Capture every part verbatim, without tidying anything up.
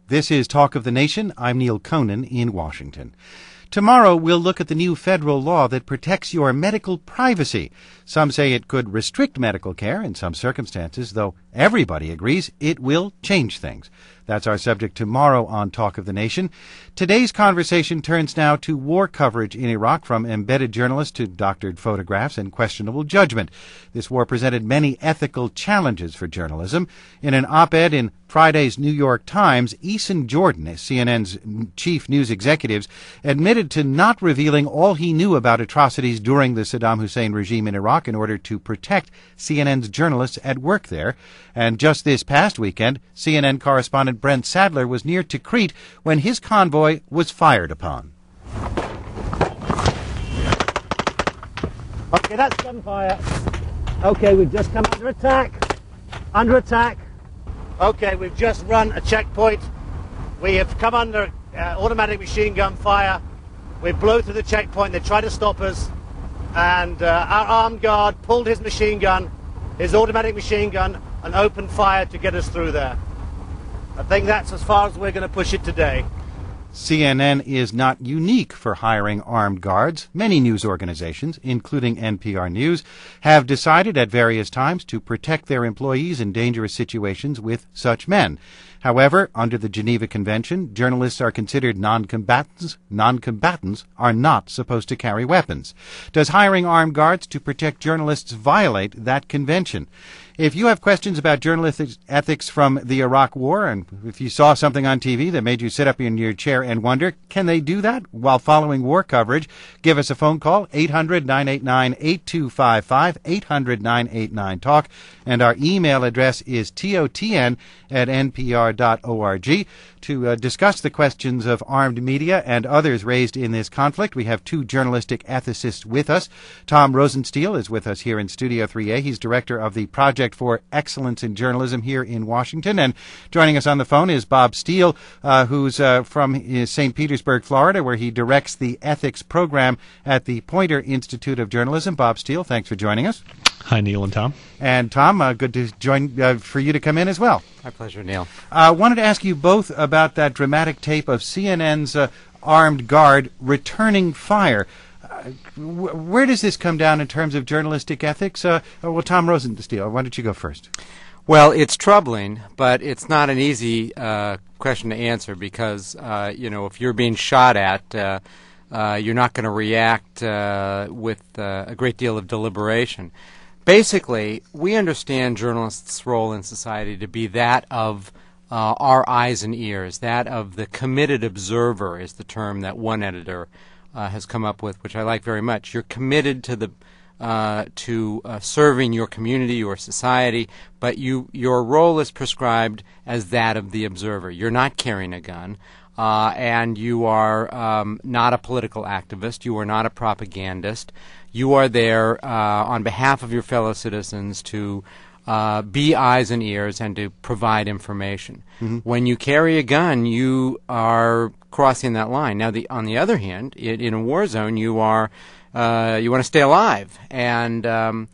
This is Talk of the Nation. I'm Neil Conan in Washington. Tomorrow we'll look at the new federal law that protects your medical privacy. Some say it could restrict medical care in some circumstances, though everybody agrees it will change things. That's our subject tomorrow on Talk of the Nation. Today's conversation turns now to war coverage in Iraq, from embedded journalists to doctored photographs and questionable judgment. This war presented many ethical challenges for journalism. In an op-ed in Friday's New York Times, Eason Jordan, C N N's chief news executive, admitted to not revealing all he knew about atrocities during the Saddam Hussein regime in Iraq in order to protect C N N's journalists at work there. And just this past weekend, C N N correspondent Brent Sadler was near Tikrit when his convoy was fired upon. Okay, that's gunfire. Okay, we've just come under attack. Under attack. Okay, we've just run a checkpoint. We have come under uh, automatic machine gun fire. We blew through the checkpoint. They tried to stop us. And uh, our armed guard pulled his machine gun, his automatic machine gun, and opened fire to get us through there. I think that's as far as we're going to push it today. C N N is not unique for hiring armed guards. Many news organizations, including N P R News, have decided at various times to protect their employees in dangerous situations with such men. However, under the Geneva Convention, journalists are considered non-combatants. Non-combatants are not supposed to carry weapons. Does hiring armed guards to protect journalists violate that convention? If you have questions about journalistic ethics from the Iraq War, and if you saw something on T V that made you sit up in your chair and wonder, can they do that while following war coverage? Give us a phone call, eight hundred, nine eight nine, eight two five five, eight hundred, nine eight nine, talk, and our email address is totn at n p r dot org. To uh, discuss the questions of armed media and others raised in this conflict, we have two journalistic ethicists with us. Tom Rosenstiel is with us here in Studio three A. He's director of the Project for Excellence in Journalism here in Washington. And joining us on the phone is Bob Steele, uh, who's uh, from Saint Petersburg, Florida, where he directs the ethics program at the Poynter Institute of Journalism. Bob Steele, thanks for joining us. Hi, Neil and Tom. And Tom, uh, good to join uh, for you to come in as well. My pleasure, Neil. I uh, wanted to ask you both about that dramatic tape of C N N's uh, armed guard returning fire. Uh, w- where does this come down in terms of journalistic ethics? Uh, well, Tom Rosenstiel, why don't you go first? Well, it's troubling, but it's not an easy uh, question to answer because, uh, you know, if you're being shot at, uh, uh, you're not going to react uh, with uh, a great deal of deliberation. Basically, we understand journalists' role in society to be that of uh, our eyes and ears, that of the committed observer is the term that one editor uh, has come up with, which I like very much. You're committed to the uh, to uh, serving your community, your society, but you your role is prescribed as that of the observer. You're not carrying a gun. Uh, and you are um, not a political activist. You are not a propagandist. You are there uh, on behalf of your fellow citizens to uh, be eyes and ears and to provide information. Mm-hmm. When you carry a gun, you are crossing that line. Now, the, on the other hand, in, in a war zone, you are uh, you want to stay alive, and um,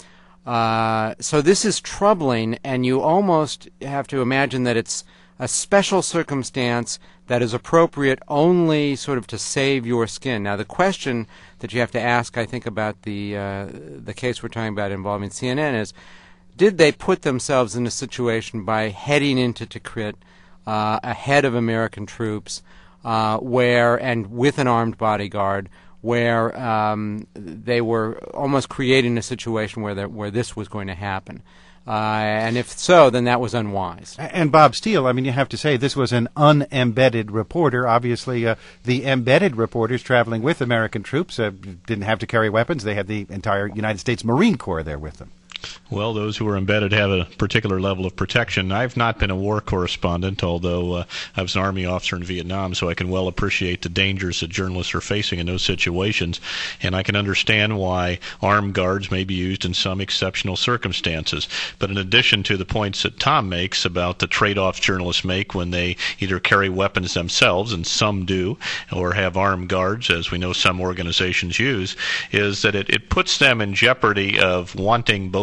uh, so this is troubling. And you almost have to imagine that it's a special circumstance that is appropriate only sort of to save your skin. Now, the question that you have to ask, I think, about the uh, the case we're talking about involving C N N is, did they put themselves in a situation by heading into Tikrit uh, ahead of American troops, uh, where and with an armed bodyguard, where um, they were almost creating a situation where there, where this was going to happen? Uh, and if so, then that was unwise. And Bob Steele, I mean, you have to say this was an unembedded reporter. Obviously, uh, the embedded reporters traveling with American troops uh, didn't have to carry weapons. They had the entire United States Marine Corps there with them. Well, those who are embedded have a particular level of protection. I've not been a war correspondent, although uh, I was an Army officer in Vietnam, so I can well appreciate the dangers that journalists are facing in those situations. And I can understand why armed guards may be used in some exceptional circumstances. But in addition to the points that Tom makes about the trade-offs journalists make when they either carry weapons themselves, and some do, or have armed guards, as we know some organizations use, is that it, it puts them in jeopardy of wanting both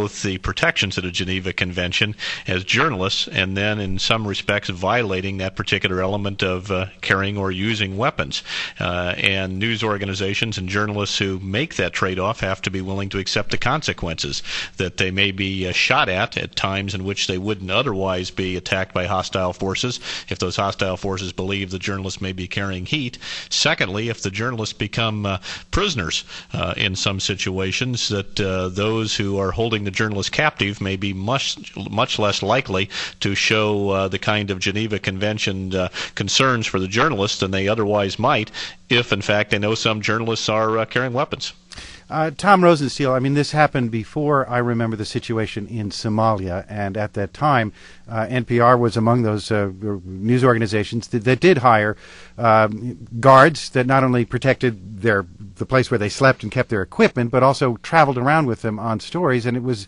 both the protections of the Geneva Convention as journalists, and then in some respects violating that particular element of uh, carrying or using weapons. Uh, and news organizations and journalists who make that trade-off have to be willing to accept the consequences, that they may be uh, shot at at times in which they wouldn't otherwise be attacked by hostile forces if those hostile forces believe the journalists may be carrying heat. Secondly, if the journalists become uh, prisoners uh, in some situations, that uh, those who are holding the journalists captive may be much much less likely to show uh, the kind of Geneva Convention uh, concerns for the journalists than they otherwise might if, in fact, they know some journalists are uh, carrying weapons. Uh, Tom Rosenstiel, I mean, this happened before I remember the situation in Somalia, and at that time, uh, N P R was among those uh, news organizations that, that did hire um, guards that not only protected their the place where they slept and kept their equipment, but also traveled around with them on stories, and it was...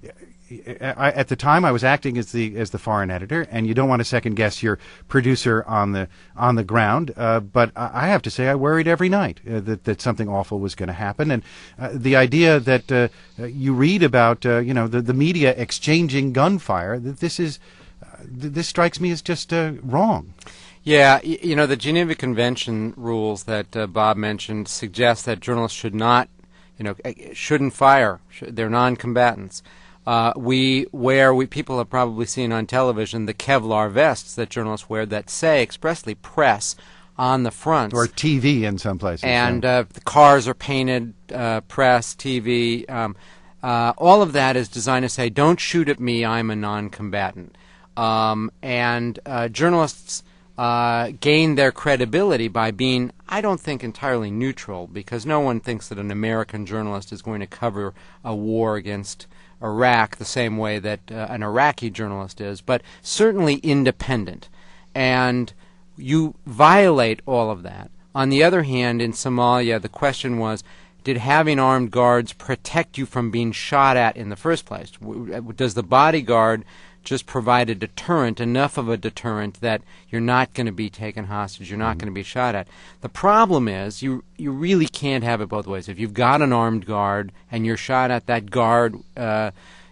I, at the time, I was acting as the as the foreign editor, and you don't want to second guess your producer on the on the ground. Uh, but I have to say, I worried every night uh, that that something awful was going to happen. And uh, the idea that uh, you read about, uh, you know, the, the media exchanging gunfire, that this is uh, th- this strikes me as just uh, wrong. Yeah, you know, the Geneva Convention rules that uh, Bob mentioned suggest that journalists should not, you know, shouldn't fire. They're non-combatants. Uh, we wear, we people have probably seen on television the Kevlar vests that journalists wear that say expressly press on the front. Or T V in some places. And yeah. uh, the cars are painted uh, press, T V. Um, uh, all of that is designed to say, don't shoot at me, I'm a non-combatant. Um, and uh, journalists uh, gain their credibility by being, I don't think, entirely neutral, because no one thinks that an American journalist is going to cover a war against Iraq the same way that uh, an Iraqi journalist is, but certainly independent. And you violate all of that. On the other hand, in Somalia, the question was, did having armed guards protect you from being shot at in the first place? Does the bodyguard just provide a deterrent, enough of a deterrent that you're not going to be taken hostage, you're not mm-hmm. going to be shot at? The problem is you you really can't have it both ways. If you've got an armed guard and you're shot at, that guard uh,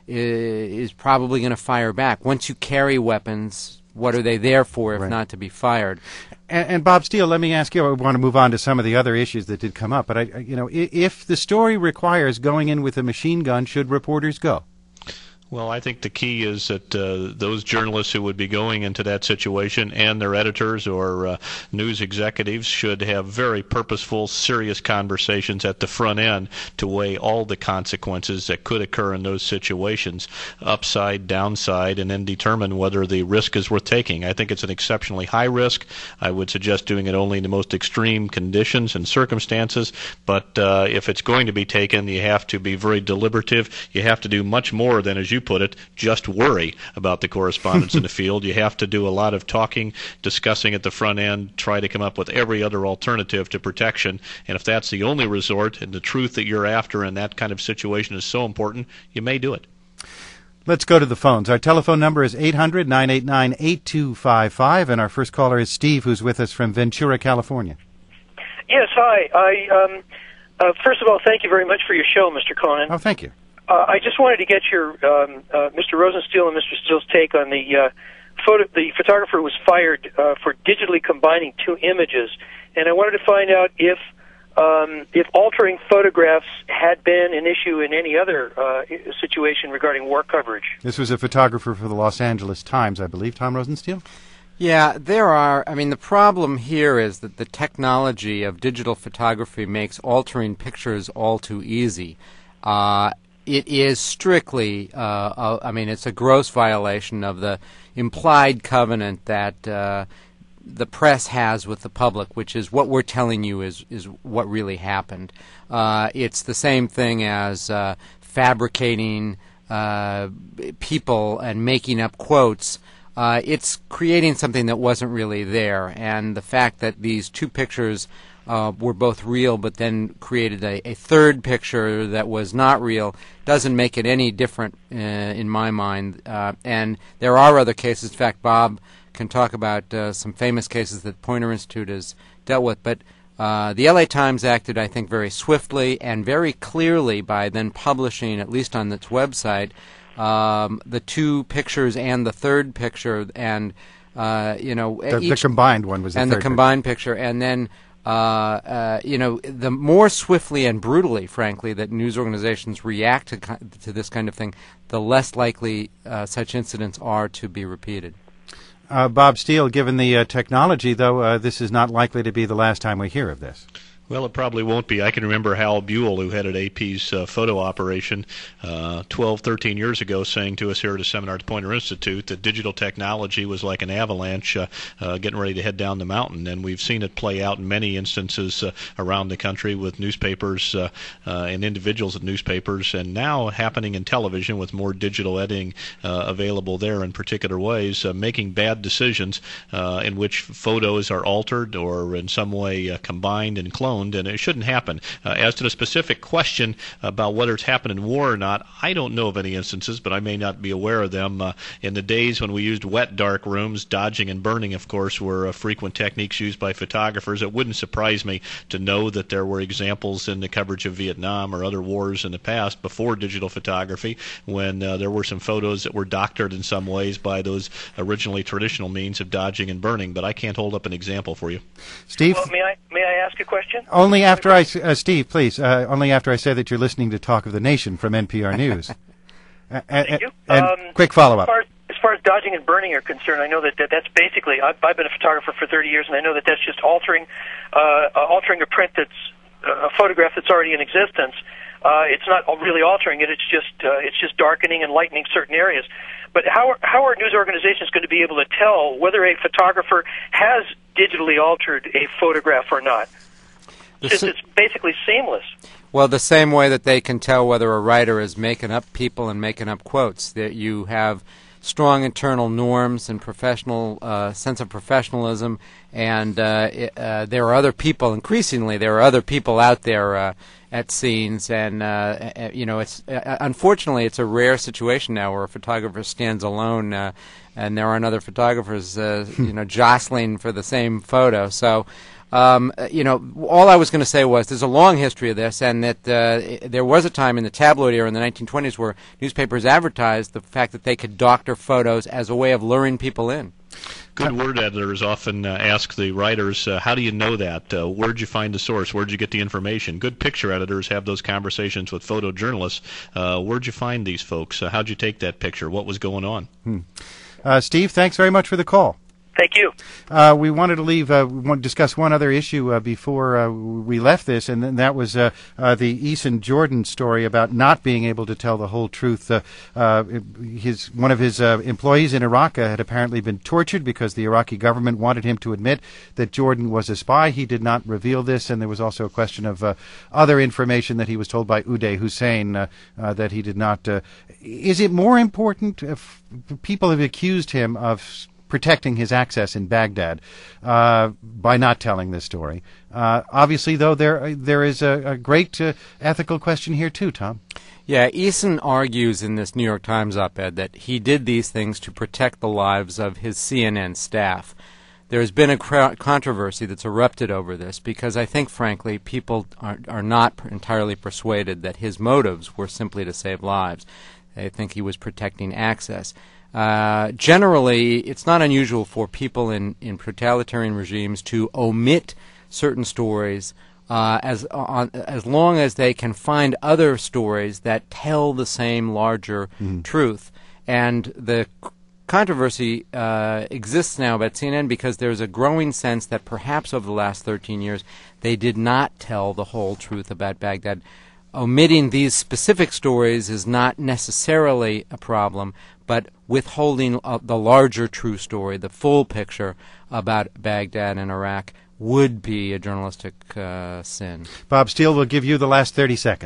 is probably going to fire back. Once you carry weapons, what are they there for if right. not to be fired? And, and Bob Steele, let me ask you, I want to move on to some of the other issues that did come up, but I, I, you know, if the story requires going in with a machine gun, should reporters go? Well, I think the key is that uh, those journalists who would be going into that situation and their editors or uh, news executives should have very purposeful, serious conversations at the front end to weigh all the consequences that could occur in those situations, upside, downside, and then determine whether the risk is worth taking. I think it's an exceptionally high risk. I would suggest doing it only in the most extreme conditions and circumstances, but uh, if it's going to be taken, you have to be very deliberative. You have to do much more than, as you put it, just worry about the correspondents in the field. You have to do a lot of talking, discussing at the front end, try to come up with every other alternative to protection. And if that's the only resort and the truth that you're after in that kind of situation is so important, you may do it. Let's go to the phones. Our telephone number is eight hundred, nine eight nine, eight two five five, and our first caller is Steve, who's with us from Ventura, California. Yes, hi. I um, uh, first of all, thank you very much for your show, Mister Conan. Oh, thank you. Uh, I just wanted to get your um, uh, Mister Rosenstiel and Mister Steele's take on the uh, photo. The photographer was fired uh, for digitally combining two images, and I wanted to find out if um, if altering photographs had been an issue in any other uh, situation regarding war coverage. This was a photographer for the Los Angeles Times, I believe. Tom Rosenstiel? Yeah, there are. I mean, the problem here is that the technology of digital photography makes altering pictures all too easy. Uh, It is strictly, uh, uh, I mean, it's a gross violation of the implied covenant that uh, the press has with the public, which is what we're telling you is, is what really happened. Uh, it's the same thing as uh, fabricating uh, people and making up quotes. Uh, it's creating something that wasn't really there. And the fact that these two pictures Uh, were both real, but then created a, a third picture that was not real, doesn't make it any different uh, in my mind. Uh, and there are other cases. In fact, Bob can talk about uh, some famous cases that Poynter Institute has dealt with. But Uh, the L A Times acted, I think, very swiftly and very clearly by then publishing, at least on its website, um, the two pictures and the third picture, and uh, you know, the, each, the combined one was the and third the combined picture, picture. and then. Uh, uh, you know, the more swiftly and brutally, frankly, that news organizations react to, to this kind of thing, the less likely uh, such incidents are to be repeated. Uh, Bob Steele, given the uh, technology, though, uh, this is not likely to be the last time we hear of this. Well, it probably won't be. I can remember Hal Buell, who headed A P's uh, photo operation uh, twelve, thirteen years ago, saying to us here at a seminar at the Poynter Institute that digital technology was like an avalanche uh, uh, getting ready to head down the mountain. And we've seen it play out in many instances uh, around the country with newspapers uh, uh, and individuals at newspapers, and now happening in television with more digital editing uh, available there in particular ways, uh, making bad decisions uh, in which photos are altered or in some way uh, combined and cloned. And it shouldn't happen. Uh, as to the specific question about whether it's happened in war or not, I don't know of any instances, but I may not be aware of them. Uh, in the days when we used wet, dark rooms, dodging and burning, of course, were uh, frequent techniques used by photographers. It wouldn't surprise me to know that there were examples in the coverage of Vietnam or other wars in the past before digital photography when uh, there were some photos that were doctored in some ways by those originally traditional means of dodging and burning, but I can't hold up an example for you. Steve? Well, may I, may I ask a question? Only after I, uh, Steve, please, uh, only after I say that you're listening to Talk of the Nation from N P R News. uh, Thank you. And um, quick follow-up. As far as, as far as dodging and burning are concerned, I know that, that that's basically, I've, I've been a photographer for thirty years, and I know that that's just altering, uh, uh, altering a print that's, uh, a photograph that's already in existence. Uh, it's not really altering it, it's just, uh, it's just darkening and lightening certain areas. But how are, how are news organizations going to be able to tell whether a photographer has digitally altered a photograph or not? Since it's basically seamless. Well, the same way that they can tell whether a writer is making up people and making up quotes, that you have strong internal norms and professional uh, sense of professionalism, and uh, it, uh, there are other people. Increasingly, there are other people out there uh, at scenes, and uh, you know, it's uh, unfortunately it's a rare situation now where a photographer stands alone, uh, and there aren't other photographers, uh, you know, jostling for the same photo. So. Um, you know, all I was going to say was there's a long history of this, and that uh, there was a time in the tabloid era in the nineteen twenties where newspapers advertised the fact that they could doctor photos as a way of luring people in. Good word editors often uh, ask the writers, uh, how do you know that? Uh, where'd you find the source? Where'd you get the information? Good picture editors have those conversations with photojournalists. Uh, where'd you find these folks? Uh, how'd you take that picture? What was going on? Hmm. Uh, Steve, thanks very much for the call. Thank you. Uh, we wanted to leave, uh, we want to discuss one other issue uh, before uh, we left this, and then that was uh, uh, the Eason Jordan story about not being able to tell the whole truth. Uh, uh, his one of his uh, employees in Iraq uh, had apparently been tortured because the Iraqi government wanted him to admit that Jordan was a spy. He did not reveal this, and there was also a question of uh, other information that he was told by Uday Hussein uh, uh, that he did not. Uh, is it more important if people have accused him of protecting his access in Baghdad uh, by not telling this story? Uh, obviously, though, there there is a, a great uh, ethical question here, too, Tom. Yeah, Eason argues in this New York Times op-ed that he did these things to protect the lives of his C N N staff. There has been a cr- controversy that's erupted over this because I think, frankly, people are, are not entirely persuaded that his motives were simply to save lives. They think he was protecting access. Uh, generally, it's not unusual for people in, in totalitarian regimes to omit certain stories uh, as on, as long as they can find other stories that tell the same larger mm. truth. And the c- controversy uh, exists now about C N N because there's a growing sense that perhaps over the last thirteen years they did not tell the whole truth about Baghdad. Omitting these specific stories is not necessarily a problem, but withholding uh, the larger true story, the full picture about Baghdad and Iraq, would be a journalistic uh, sin. Bob Steele will give you the last thirty seconds.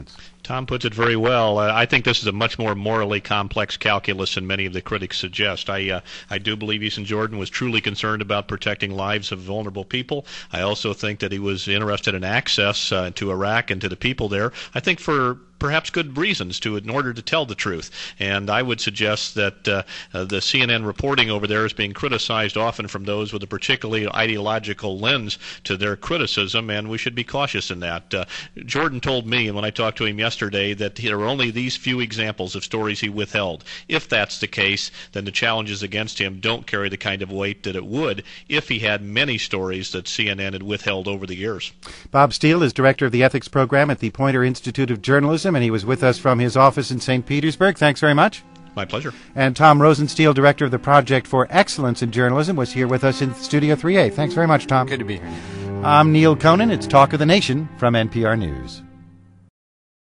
Tom puts it very well. Uh, I think this is a much more morally complex calculus than many of the critics suggest. I uh, I do believe Ethan Jordan was truly concerned about protecting lives of vulnerable people. I also think that he was interested in access uh, to Iraq and to the people there. I think for perhaps good reasons to in order to tell the truth. And I would suggest that uh, uh, the C N N reporting over there is being criticized often from those with a particularly ideological lens to their criticism, and we should be cautious in that. Uh, Jordan told me, and when I talked to him yesterday, that there are only these few examples of stories he withheld. If that's the case, then the challenges against him don't carry the kind of weight that it would if he had many stories that C N N had withheld over the years. Bob Steele is director of the ethics program at the Poynter Institute of Journalism, and he was with us from his office in Saint Petersburg. Thanks very much. My pleasure. And Tom Rosenstiel, director of the Project for Excellence in Journalism, was here with us in Studio three A. Thanks very much, Tom. Good to be here. I'm Neil Conan. It's Talk of the Nation from N P R News.